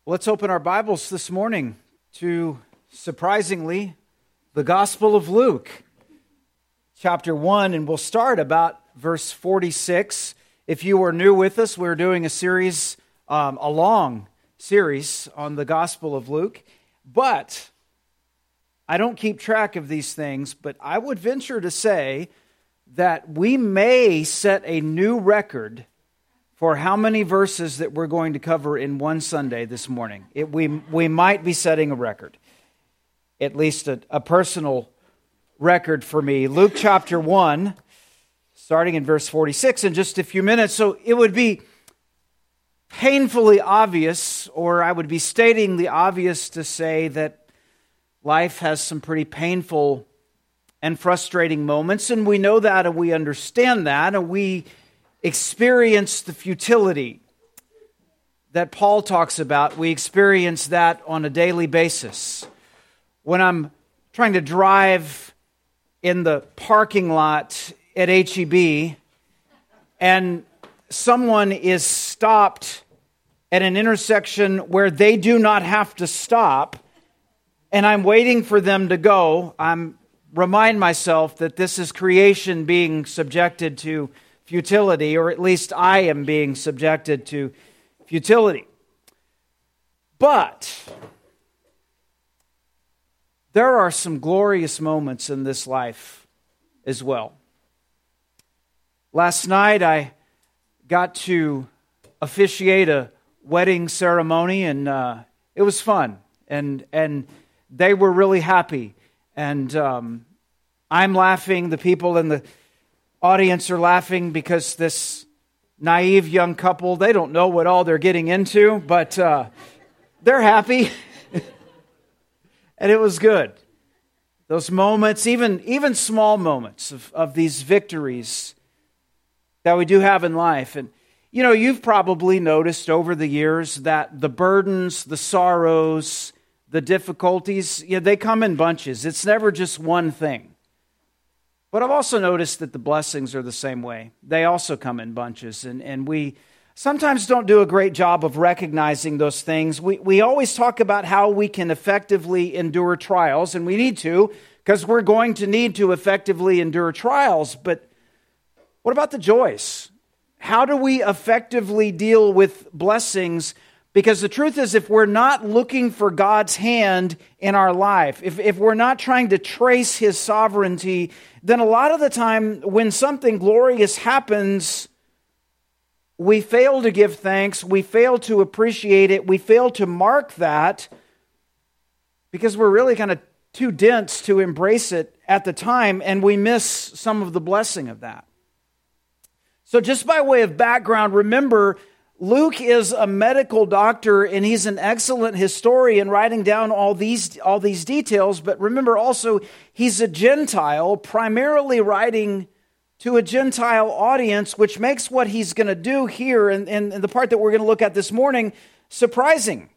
Let's open our Bibles this morning to, surprisingly, the Gospel of Luke, chapter 1, and we'll start about verse 46. If you are new with us, we're doing a series, a long series on the Gospel of Luke, but I don't keep track of these things, but I would venture to say that we may set a new record for how many verses that we're going to cover in one Sunday this morning. We might be setting a record, at least a personal record for me. Luke chapter 1, starting in verse 46 in just a few minutes. So it would be painfully obvious, or I would be stating the obvious to say that life has some pretty painful and frustrating moments, and we know that and we understand that, and we experience the futility that Paul talks about. We experience that on a daily basis. When I'm trying to drive in the parking lot at H-E-B and someone is stopped at an intersection where they do not have to stop, and I'm waiting for them to go, I'm remind myself that this is creation being subjected to futility, or at least I am being subjected to futility. But there are some glorious moments in this life as well. Last night I got to officiate a wedding ceremony, and it was fun, and they were really happy, and I'm laughing. The people in the audience are laughing because this naive young couple, they don't know what all they're getting into, but they're happy. And it was good. Those moments, even small moments of these victories that we do have in life. And you know, you've probably noticed over the years that the burdens, the sorrows, the difficulties, they come in bunches. It's never just one thing. But I've also noticed that the blessings are the same way. They also come in bunches, and we sometimes don't do a great job of recognizing those things. We always talk about how we can effectively endure trials, and we need to, because we're going to need to effectively endure trials. But what about the joys? How do we effectively deal with blessings? Because the truth is, if we're not looking for God's hand in our life, if we're not trying to trace His sovereignty, then a lot of the time when something glorious happens, we fail to give thanks, we fail to appreciate it, we fail to mark that because we're really kind of too dense to embrace it at the time, and we miss some of the blessing of that. So just by way of background, remember, Luke is a medical doctor, and he's an excellent historian writing down all these details. But remember also, he's a Gentile, primarily writing to a Gentile audience, which makes what he's going to do here, and the part that we're going to look at this morning, surprising.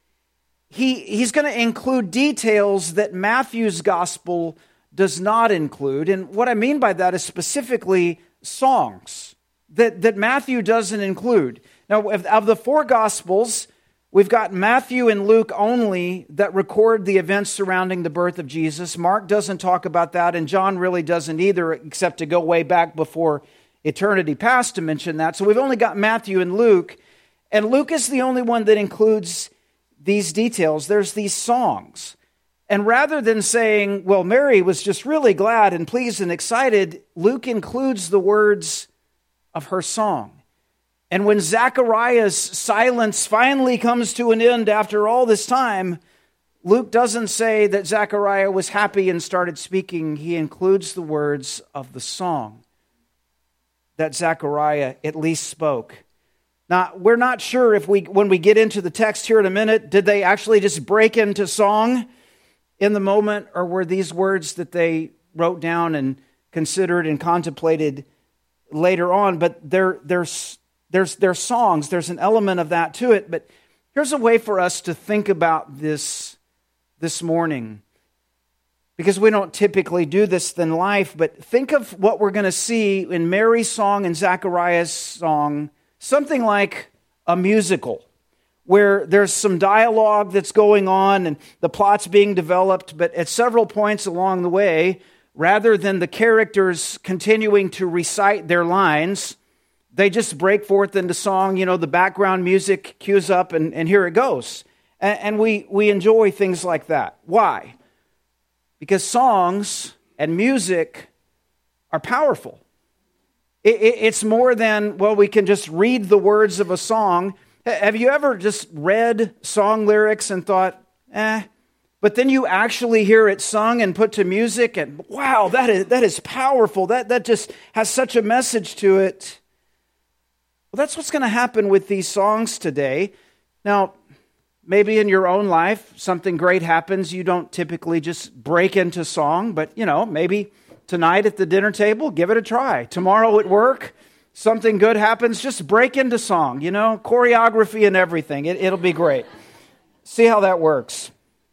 He's going to include details that Matthew's gospel does not include. And what I mean by that is specifically songs that Matthew doesn't include. Now, of the four Gospels, we've got Matthew and Luke only that record the events surrounding the birth of Jesus. Mark doesn't talk about that, and John really doesn't either, except to go way back before eternity past to mention that. So we've only got Matthew and Luke is the only one that includes these details. There's these songs. And rather than saying, well, Mary was just really glad and pleased and excited, Luke includes the words of her song. And when Zechariah's silence finally comes to an end after all this time, Luke doesn't say that Zechariah was happy and started speaking. He includes the words of the song that Zechariah at least spoke. Now, we're not sure if when we get into the text here in a minute, did they actually just break into song in the moment, or were these words that they wrote down and considered and contemplated later on? But there's songs, there's an element of that to it. But here's a way for us to think about this morning, because we don't typically do this in life, but think of what we're going to see in Mary's song and Zechariah's song, something like a musical, where there's some dialogue that's going on and the plot's being developed, but at several points along the way, rather than the characters continuing to recite their lines, they just break forth into song. The background music cues up and here it goes. And we enjoy things like that. Why? Because songs and music are powerful. It's more than, we can just read the words of a song. Have you ever just read song lyrics and thought, but then you actually hear it sung and put to music and wow, that is powerful. That just has such a message to it. Well, that's what's going to happen with these songs today. Now, maybe in your own life, something great happens. You don't typically just break into song, but maybe tonight at the dinner table, give it a try. Tomorrow at work, something good happens, just break into song, choreography and everything. It'll be great. See how that works.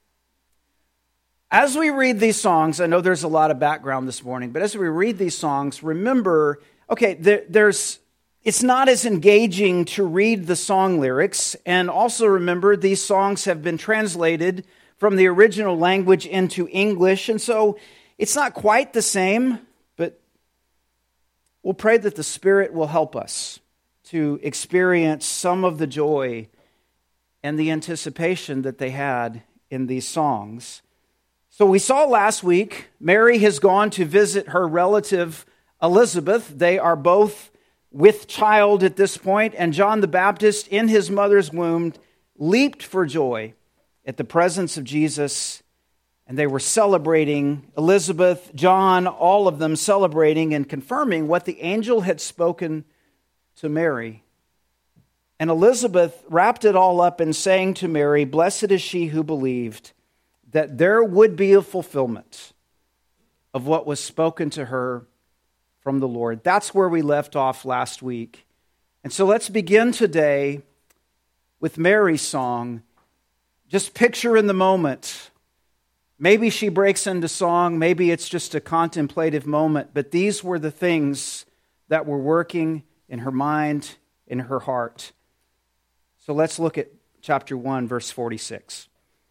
As we read these songs, I know there's a lot of background this morning, but as we read these songs, remember, it's not as engaging to read the song lyrics, and also remember these songs have been translated from the original language into English, and so it's not quite the same, but we'll pray that the Spirit will help us to experience some of the joy and the anticipation that they had in these songs. So we saw last week, Mary has gone to visit her relative Elizabeth. They are both with child at this point, and John the Baptist in his mother's womb leaped for joy at the presence of Jesus. And they were celebrating, Elizabeth, John, all of them celebrating and confirming what the angel had spoken to Mary. And Elizabeth wrapped it all up in saying to Mary, "Blessed is she who believed that there would be a fulfillment of what was spoken to her from the Lord." That's where we left off last week. And so let's begin today with Mary's song. Just picture in the moment. Maybe she breaks into song, maybe it's just a contemplative moment, but these were the things that were working in her mind, in her heart. So let's look at chapter 1, verse 46.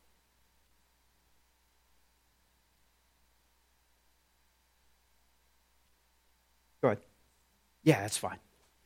Go ahead. Yeah, that's fine.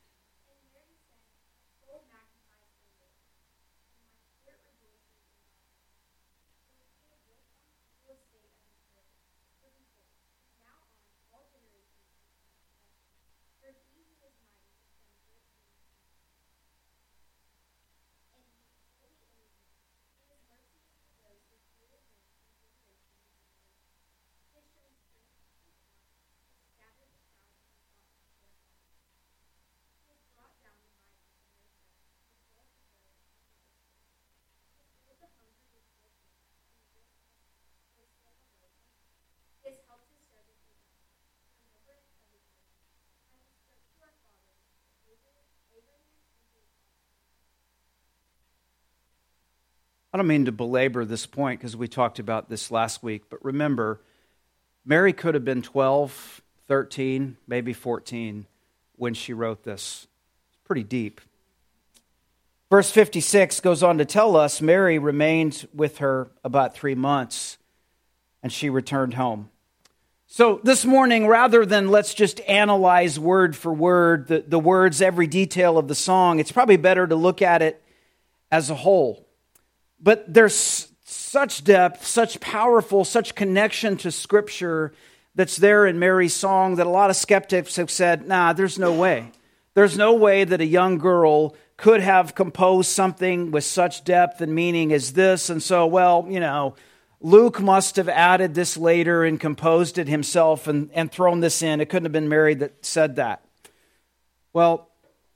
I don't mean to belabor this point because we talked about this last week, but remember, Mary could have been 12, 13, maybe 14 when she wrote this. It's pretty deep. Verse 56 goes on to tell us Mary remained with her about 3 months and she returned home. So this morning, rather than let's just analyze word for word the words, every detail of the song, it's probably better to look at it as a whole. But there's such depth, such powerful, such connection to Scripture that's there in Mary's song that a lot of skeptics have said, there's no way. There's no way that a young girl could have composed something with such depth and meaning as this. And so, Luke must have added this later and composed it himself and thrown this in. It couldn't have been Mary that said that. Well,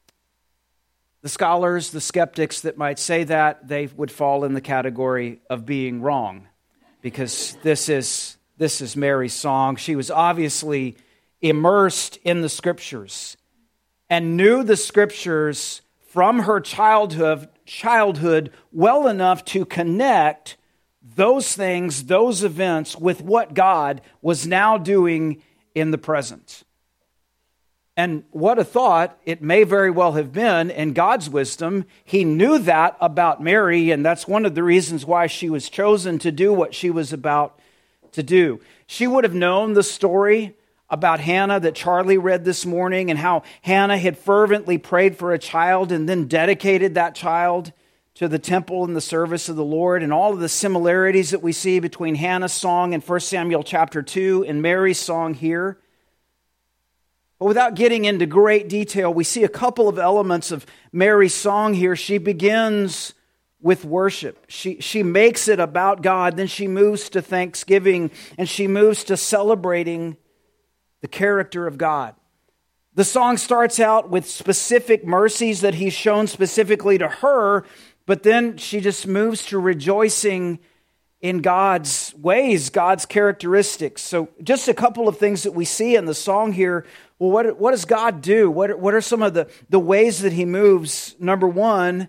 the scholars, the skeptics that might say that, they would fall in the category of being wrong, because this is Mary's song. She was obviously immersed in the Scriptures and knew the Scriptures from her childhood well enough to connect those things, those events, with what God was now doing in the present. And what a thought, it may very well have been. In God's wisdom, he knew that about Mary, and that's one of the reasons why she was chosen to do what she was about to do. She would have known the story about Hannah that Charlie read this morning, and how Hannah had fervently prayed for a child and then dedicated that child to the temple and the service of the Lord, and all of the similarities that we see between Hannah's song in 1 Samuel chapter 2 and Mary's song here. But without getting into great detail, we see a couple of elements of Mary's song here. She begins with worship. She makes it about God, then she moves to thanksgiving, and she moves to celebrating the character of God. The song starts out with specific mercies that he's shown specifically to her, but then she just moves to rejoicing in God's ways, God's characteristics. So just a couple of things that we see in the song here. Well, what does God do? What are some of the ways that he moves? Number one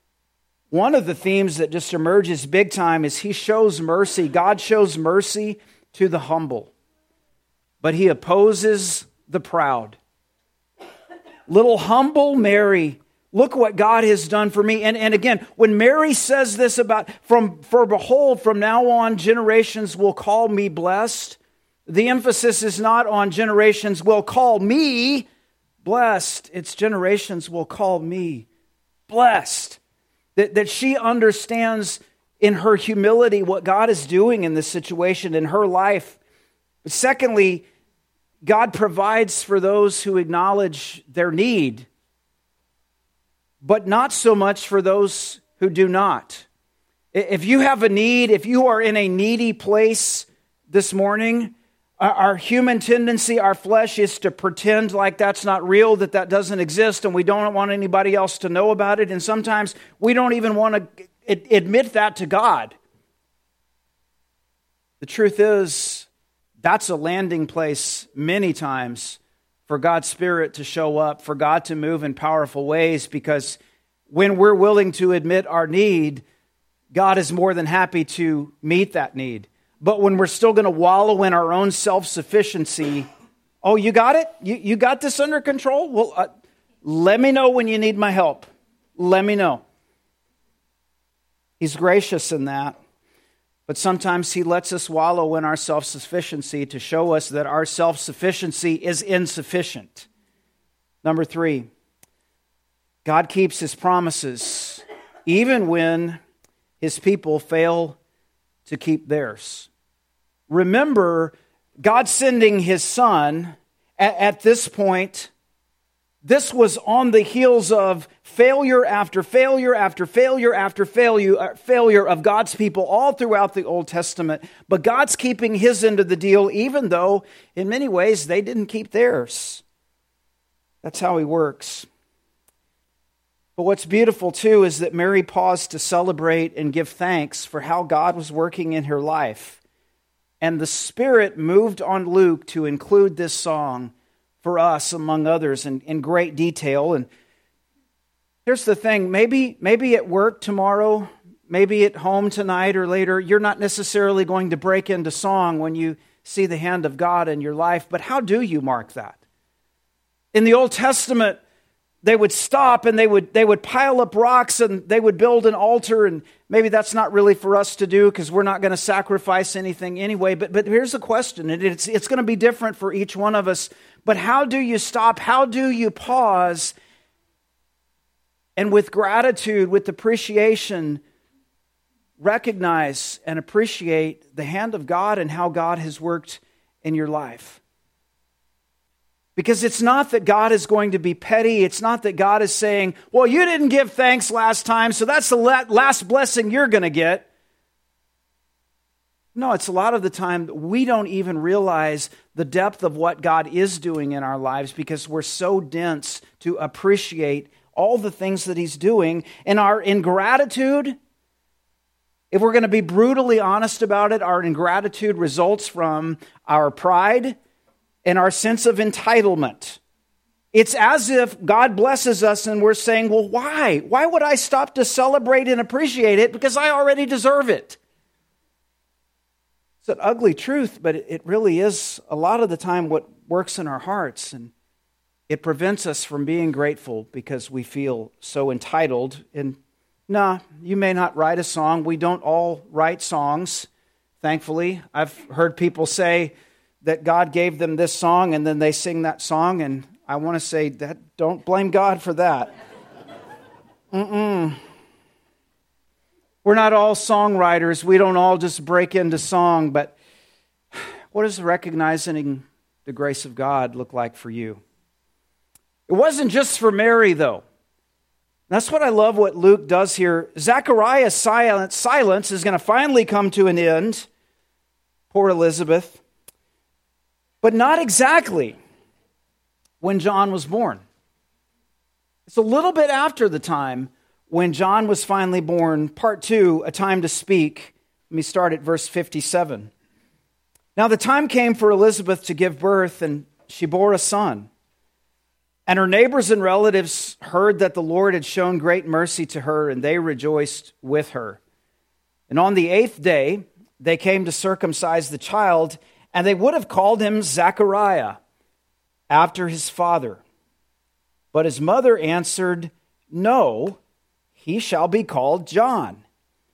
of the themes that just emerges big time is he shows mercy. God shows mercy to the humble, but he opposes the proud. Little humble Mary, look what God has done for me. And again, when Mary says this for behold, from now on, generations will call me blessed. The emphasis is not on generations will call me blessed. It's generations will call me blessed. That she understands in her humility what God is doing in this situation in her life. But secondly, God provides for those who acknowledge their need, but not so much for those who do not. If you have a need, if you are in a needy place this morning, our human tendency, our flesh, is to pretend like that's not real, that doesn't exist, and we don't want anybody else to know about it. And sometimes we don't even want to admit that to God. The truth is, that's a landing place many times for God's Spirit to show up, for God to move in powerful ways, because when we're willing to admit our need, God is more than happy to meet that need. But when we're still going to wallow in our own self-sufficiency, oh, you got it? You got this under control? Well, let me know when you need my help. Let me know. He's gracious in that. But sometimes he lets us wallow in our self-sufficiency to show us that our self-sufficiency is insufficient. Number 3, God keeps his promises even when his people fail to keep theirs. Remember, God sending his Son at this point, this was on the heels of failure after failure after failure after failure of God's people all throughout the Old Testament. But God's keeping his end of the deal, even though in many ways they didn't keep theirs. That's how he works. But what's beautiful too is that Mary paused to celebrate and give thanks for how God was working in her life. And the Spirit moved on Luke to include this song for us, among others, in great detail. And here's the thing, maybe at work tomorrow, maybe at home tonight or later, you're not necessarily going to break into song when you see the hand of God in your life, but how do you mark that? In the Old Testament, they would stop and they would pile up rocks and they would build an altar, and maybe that's not really for us to do because we're not going to sacrifice anything anyway. But here's the question, and it's going to be different for each one of us. But how do you stop? How do you pause? And with gratitude, with appreciation, recognize and appreciate the hand of God and how God has worked in your life. Because it's not that God is going to be petty. It's not that God is saying, well, you didn't give thanks last time, so that's the last blessing you're going to get. No, it's a lot of the time that we don't even realize the depth of what God is doing in our lives because we're so dense to appreciate all the things that he's doing. And our ingratitude, if we're going to be brutally honest about it, our ingratitude results from our pride and our sense of entitlement. It's as if God blesses us and we're saying, well, why? Why would I stop to celebrate and appreciate it? Because I already deserve it. It's an ugly truth, but it really is a lot of the time what works in our hearts. And it prevents us from being grateful because we feel so entitled. And you may not write a song. We don't all write songs, thankfully. I've heard people say that God gave them this song and then they sing that song, and I want to say that don't blame God for that. We're not all songwriters. We don't all just break into song, but what does recognizing the grace of God look like for you? It wasn't just for Mary, though. That's what I love what Luke does here. Zechariah's silence is going to finally come to an end. Poor Elizabeth. But not exactly when John was born. It's a little bit after the time when John was finally born. Part 2, a time to speak. Let me start at verse 57. Now the time came for Elizabeth to give birth, and she bore a son. And her neighbors and relatives heard that the Lord had shown great mercy to her, and they rejoiced with her. And on the 8th day, they came to circumcise the child, and they would have called him Zechariah, after his father. But his mother answered, "No, he shall be called John."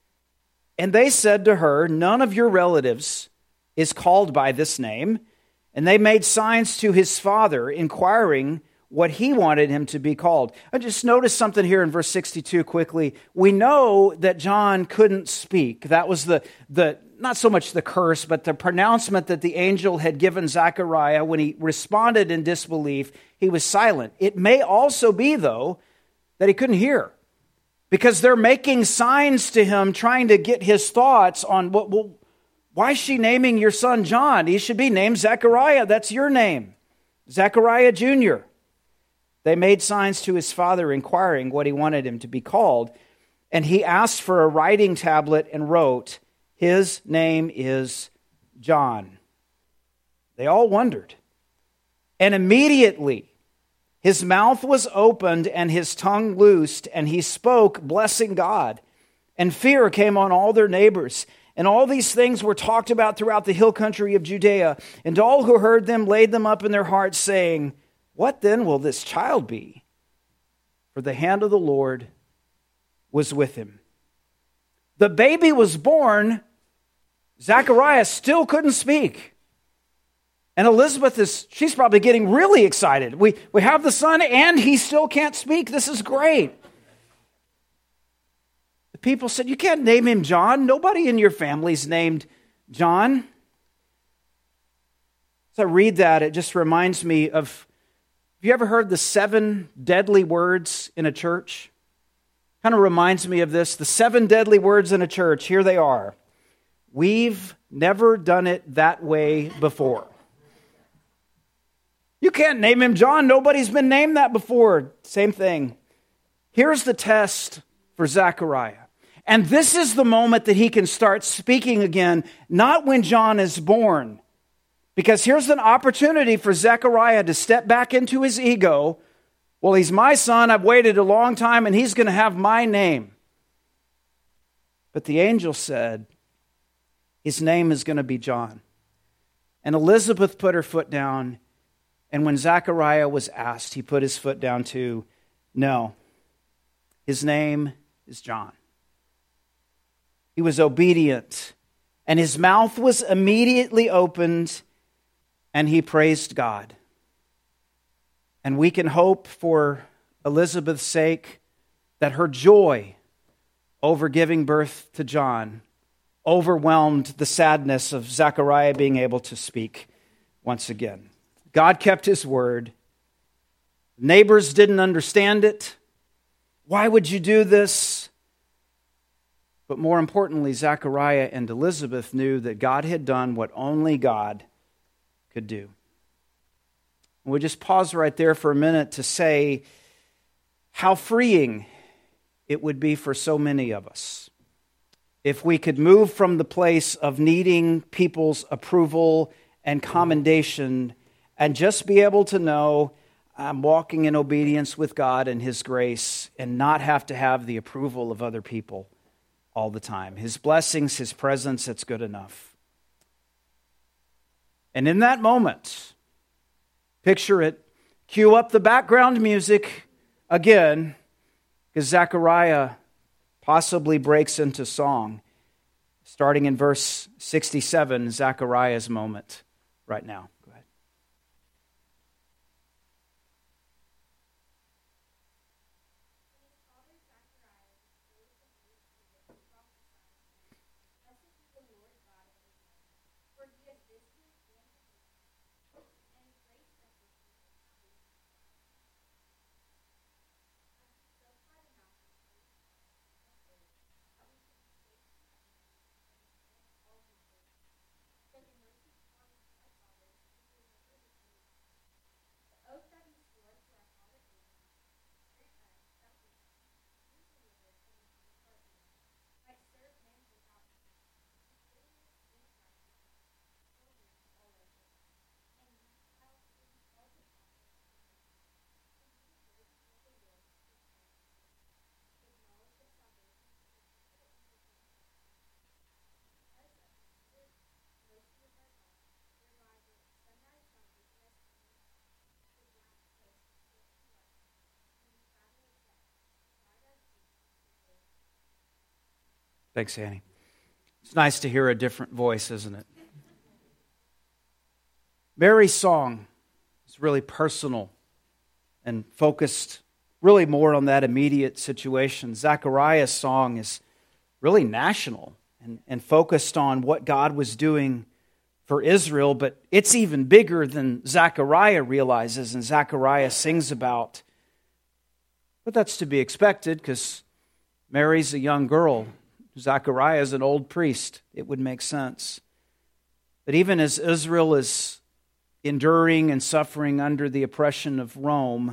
And they said to her, "None of your relatives is called by this name." And they made signs to his father, inquiring what he wanted him to be called. I just noticed something here in verse 62 quickly. We know that John couldn't speak. That was the not so much the curse, but the pronouncement that the angel had given Zechariah. When he responded in disbelief, he was silent. It may also be, though, that he couldn't hear, because they're making signs to him, trying to get his thoughts on, why is she naming your son John? He should be named Zechariah. That's your name, Zechariah Jr. They made signs to his father, inquiring what he wanted him to be called. And he asked for a writing tablet and wrote, "His name is John." They all wondered. And immediately his mouth was opened and his tongue loosed, and he spoke, blessing God. And fear came on all their neighbors. And all these things were talked about throughout the hill country of Judea. And all who heard them laid them up in their hearts, saying, "What then will this child be?" For the hand of the Lord was with him. The baby was born. Zechariah still couldn't speak. And Elizabeth she's probably getting really excited. We have the son and he still can't speak. This is great. The people said, "You can't name him John. Nobody in your family's named John." As I read that, it just reminds me of, have you ever heard the 7 deadly words in a church? Kind of reminds me of this. The 7 deadly words in a church, here they are. We've never done it that way before. You can't name him John. Nobody's been named that before. Same thing. Here's the test for Zechariah. And this is the moment that he can start speaking again, not when John is born. Because here's an opportunity for Zechariah to step back into his ego. Well, he's my son. I've waited a long time, and he's going to have my name. But the angel said, his name is going to be John. And Elizabeth put her foot down. And when Zechariah was asked, he put his foot down too. No, his name is John. He was obedient, and his mouth was immediately opened, and he praised God. And we can hope for Elizabeth's sake that her joy over giving birth to John overwhelmed the sadness of Zechariah being able to speak once again. God kept his word. Neighbors didn't understand it. Why would you do this? But more importantly, Zechariah and Elizabeth knew that God had done what only God could do. We'll just pause right there for a minute to say how freeing it would be for so many of us if we could move from the place of needing people's approval and commendation and just be able to know I'm walking in obedience with God and his grace, and not have to have the approval of other people all the time. His blessings, his presence, it's good enough. And in that moment, picture it, cue up the background music again, because Zechariah possibly breaks into song. Starting in verse 67, Zechariah's moment right now. Go ahead. Thanks, Annie. It's nice to hear a different voice, isn't it? Mary's song is really personal and focused really more on that immediate situation. Zechariah's song is really national and focused on what God was doing for Israel, but it's even bigger than Zechariah realizes and Zechariah sings about. But that's to be expected because Mary's a young girl. Zechariah is an old priest. It would make sense. But even as Israel is enduring and suffering under the oppression of Rome,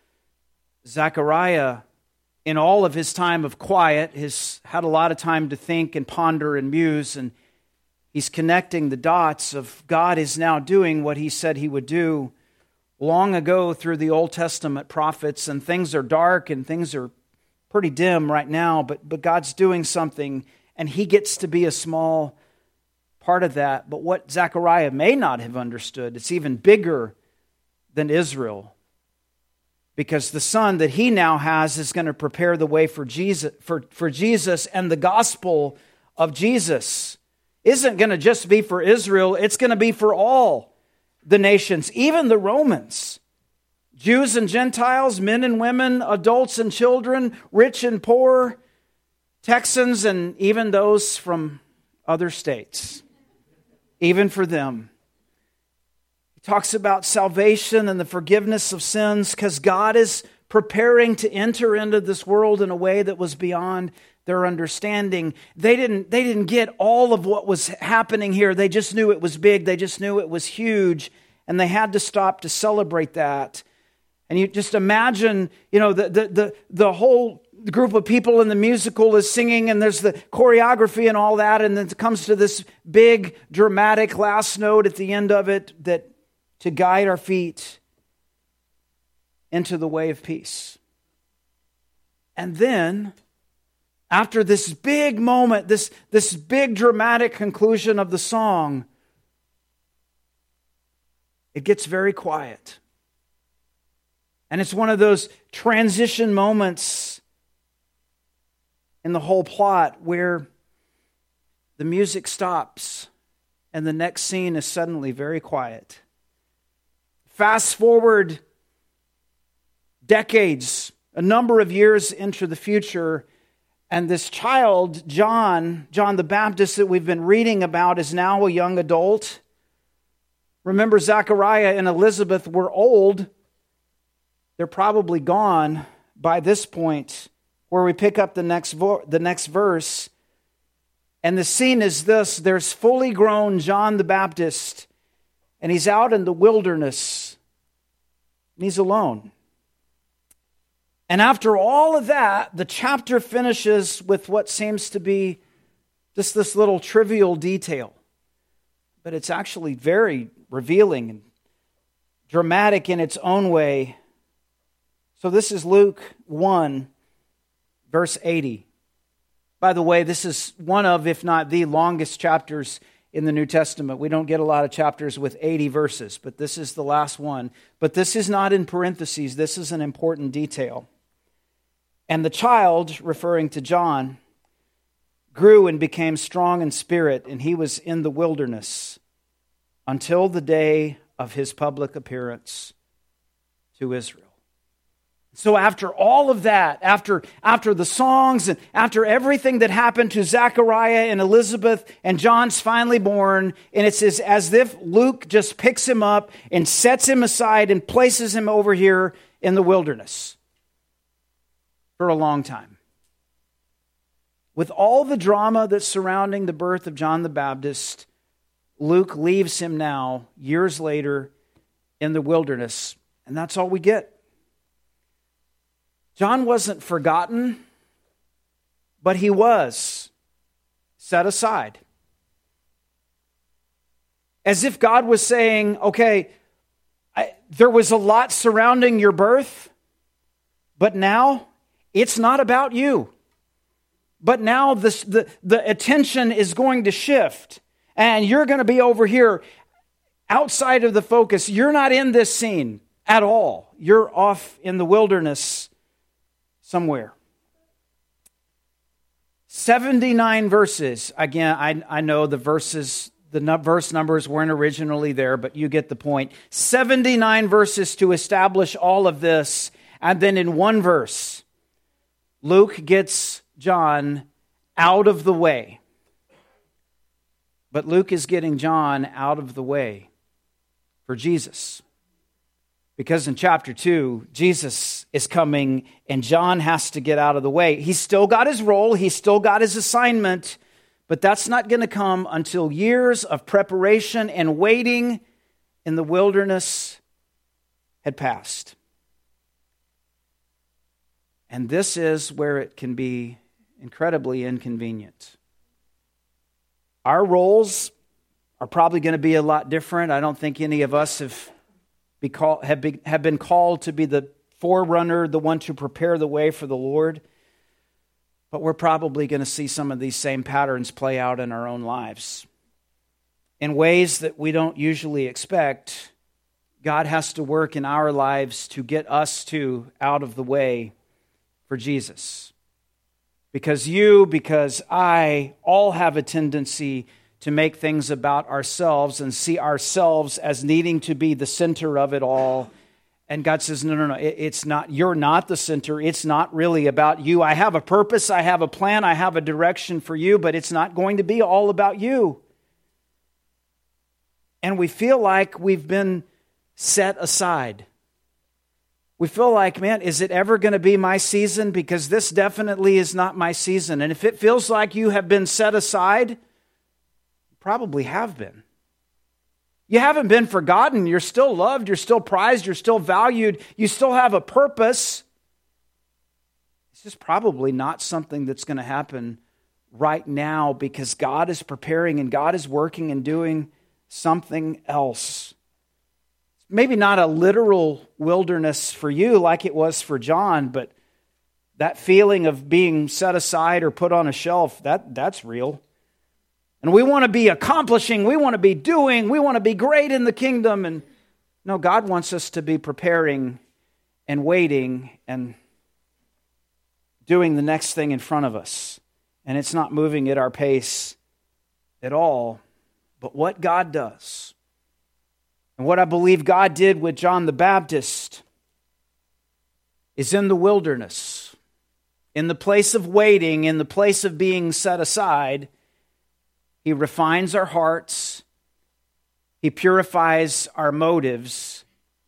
Zechariah, in all of his time of quiet, has had a lot of time to think and ponder and muse, and he's connecting the dots of God is now doing what he said he would do long ago through the Old Testament prophets, and things are dark and things are pretty dim right now, but God's doing something, and he gets to be a small part of that. But what Zechariah may not have understood, it's even bigger than Israel, because the son that he now has is going to prepare the way for Jesus, and the gospel of Jesus isn't going to just be for Israel, it's going to be for all the nations, even the Romans. Jews and Gentiles, men and women, adults and children, rich and poor, Texans and even those from other states. Even for them. He talks about salvation and the forgiveness of sins because God is preparing to enter into this world in a way that was beyond their understanding. They didn't get all of what was happening here. They just knew it was big. They just knew it was huge. And they had to stop to celebrate that. And you just imagine, the whole group of people in the musical is singing, and there's the choreography and all that, and then it comes to this big, dramatic last note at the end of it that to guide our feet into the way of peace. And then, after this big moment, this big dramatic conclusion of the song, it gets very quiet. And it's one of those transition moments in the whole plot where the music stops and the next scene is suddenly very quiet. Fast forward decades, a number of years into the future, and this child, John the Baptist that we've been reading about, is now a young adult. Remember, Zechariah and Elizabeth were old. They're probably gone by this point, where we pick up the next verse. And the scene is this. There's fully grown John the Baptist, and he's out in the wilderness, and he's alone. And after all of that, the chapter finishes with what seems to be just this little trivial detail. But it's actually very revealing and dramatic in its own way. So this is Luke 1, verse 80. By the way, this is one of, if not the longest chapters in the New Testament. We don't get a lot of chapters with 80 verses, but this is the last one. But this is not in parentheses. This is an important detail. And the child, referring to John, grew and became strong in spirit, and he was in the wilderness until the day of his public appearance to Israel. So after all of that, after the songs and after everything that happened to Zechariah and Elizabeth, and John's finally born, and it's as if Luke just picks him up and sets him aside and places him over here in the wilderness for a long time. With all the drama that's surrounding the birth of John the Baptist, Luke leaves him now, years later, in the wilderness, and that's all we get. John wasn't forgotten, but he was set aside. As if God was saying, okay, there was a lot surrounding your birth, but now it's not about you. But now the attention is going to shift, and you're going to be over here outside of the focus. You're not in this scene at all. You're off in the wilderness somewhere. 79 verses. Again, I know the verses, the verse numbers weren't originally there, but you get the point. 79 verses to establish all of this. And then in one verse, Luke gets John out of the way. But Luke is getting John out of the way for Jesus. Because in chapter 2, Jesus is coming and John has to get out of the way. He's still got his role, he's still got his assignment, but that's not going to come until years of preparation and waiting in the wilderness had passed. And this is where it can be incredibly inconvenient. Our roles are probably going to be a lot different. I don't think any of us have been called to be the forerunner, the one to prepare the way for the Lord. But we're probably going to see some of these same patterns play out in our own lives. In ways that we don't usually expect, God has to work in our lives to get us out of the way for Jesus. Because I all have a tendency to make things about ourselves and see ourselves as needing to be the center of it all. And God says, no, it's not. You're not the center. It's not really about you. I have a purpose, I have a plan, I have a direction for you, but it's not going to be all about you. And we feel like we've been set aside. We feel like, man, is it ever going to be my season? Because this definitely is not my season. And if it feels like you have been set aside, probably have been. You haven't been forgotten. You're still loved. You're still prized. You're still valued. You still have a purpose. It's just probably not something that's going to happen right now because God is preparing and God is working and doing something else. Maybe not a literal wilderness for you like it was for John, but that feeling of being set aside or put on a shelf, that's real. And we want to be accomplishing, we want to be doing, we want to be great in the kingdom. And no, God wants us to be preparing and waiting and doing the next thing in front of us. And it's not moving at our pace at all. But what God does, and what I believe God did with John the Baptist, is in the wilderness, in the place of waiting, in the place of being set aside, He refines our hearts, He purifies our motives,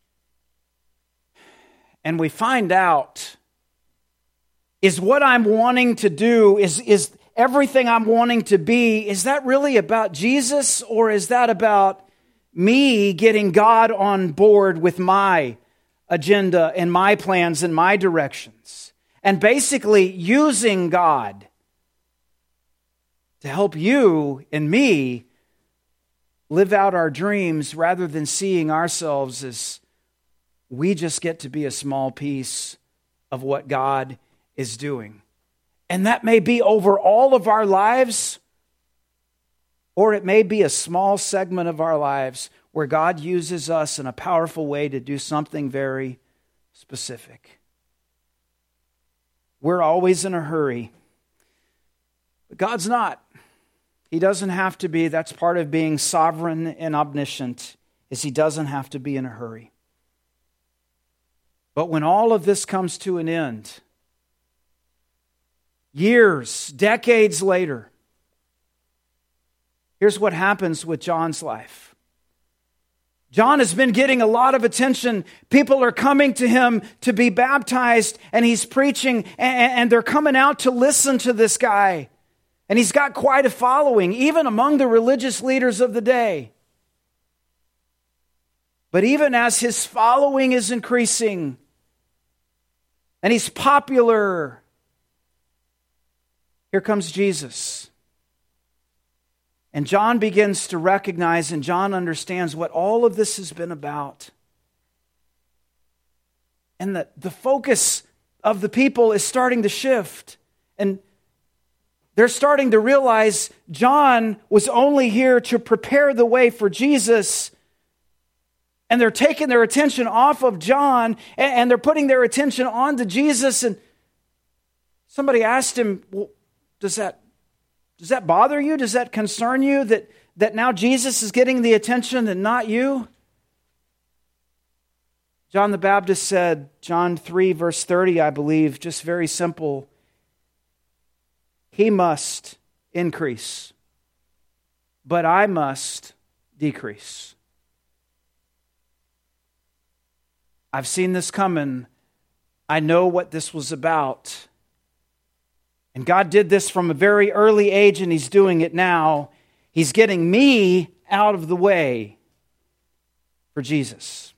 and we find out, is what I'm wanting to do, is everything I'm wanting to be, is that really about Jesus, or is that about me getting God on board with my agenda and my plans and my directions? And basically using God to help you and me live out our dreams rather than seeing ourselves as we just get to be a small piece of what God is doing. And that may be over all of our lives, Or it may be a small segment of our lives where God uses us in a powerful way to do something very specific. We're always in a hurry. But God's not. He doesn't have to be. That's part of being sovereign and omniscient, is He doesn't have to be in a hurry. But when all of this comes to an end, years, decades later, here's what happens with John's life. John has been getting a lot of attention. People are coming to him to be baptized, and he's preaching, and they're coming out to listen to this guy. And he's got quite a following, even among the religious leaders of the day. But even as his following is increasing, and he's popular, here comes Jesus. And John begins to recognize, and John understands what all of this has been about. And the focus of the people is starting to shift. And they're starting to realize John was only here to prepare the way for Jesus. And they're taking their attention off of John, and they're putting their attention onto Jesus. And somebody asked him, well, does that bother you? Does that concern you that now Jesus is getting the attention and not you? John the Baptist said, John 3 verse 30, I believe, just very simple. He must increase, but I must decrease. I've seen this coming. I know what this was about. And God did this from a very early age, and He's doing it now. He's getting me out of the way for Jesus.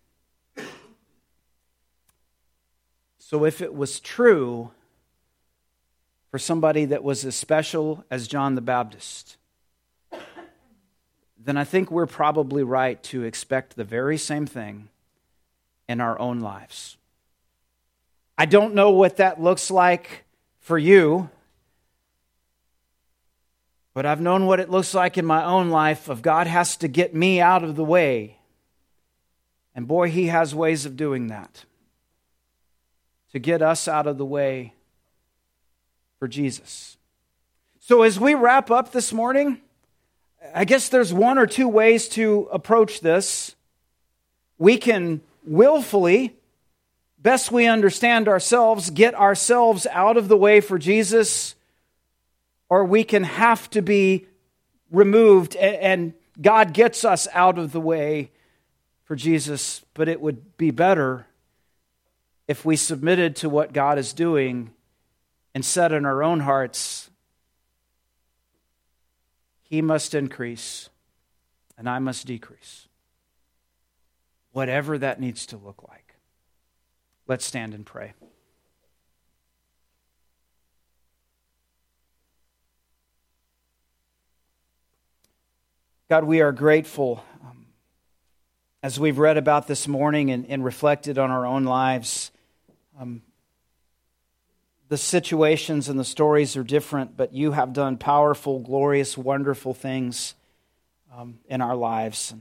So if it was true for somebody that was as special as John the Baptist, then I think we're probably right to expect the very same thing in our own lives. I don't know what that looks like for you, but I've known what it looks like in my own life of God has to get me out of the way. And boy, He has ways of doing that. To get us out of the way for Jesus. So as we wrap up this morning, I guess there's one or two ways to approach this. We can willfully, best we understand ourselves, get ourselves out of the way for Jesus, or we can have to be removed and God gets us out of the way for Jesus. But it would be better if we submitted to what God is doing and said in our own hearts, He must increase and I must decrease. Whatever that needs to look like. Let's stand and pray. God, we are grateful as we've read about this morning and reflected on our own lives. The situations and the stories are different, but You have done powerful, glorious, wonderful things in our lives.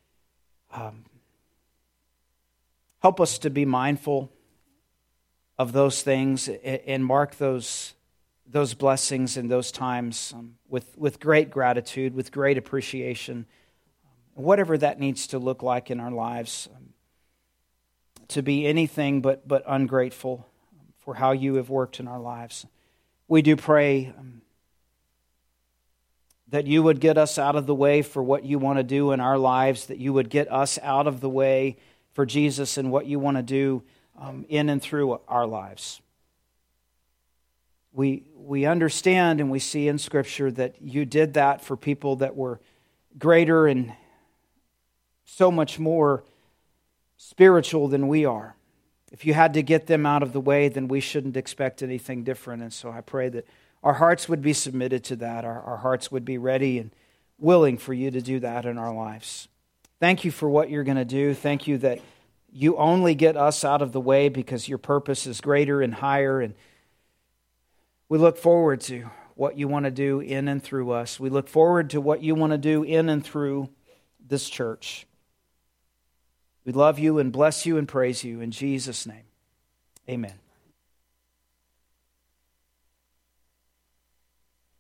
Help us to be mindful of those things and mark those blessings in those times with great gratitude, with great appreciation, whatever that needs to look like in our lives, to be anything but ungrateful for how You have worked in our lives. We do pray that You would get us out of the way for what You want to do in our lives, that You would get us out of the way for Jesus and what You want to do in and through our lives. We understand and we see in Scripture that You did that for people that were greater and so much more spiritual than we are. If You had to get them out of the way, then we shouldn't expect anything different. And so I pray that our hearts would be submitted to that. Our hearts would be ready and willing for You to do that in our lives. Thank You for what You're going to do. Thank You that You only get us out of the way because Your purpose is greater and higher. And we look forward to what you want to do in and through us. We look forward to what you want to do in and through this church. We love you and bless you and praise you in Jesus' name. Amen.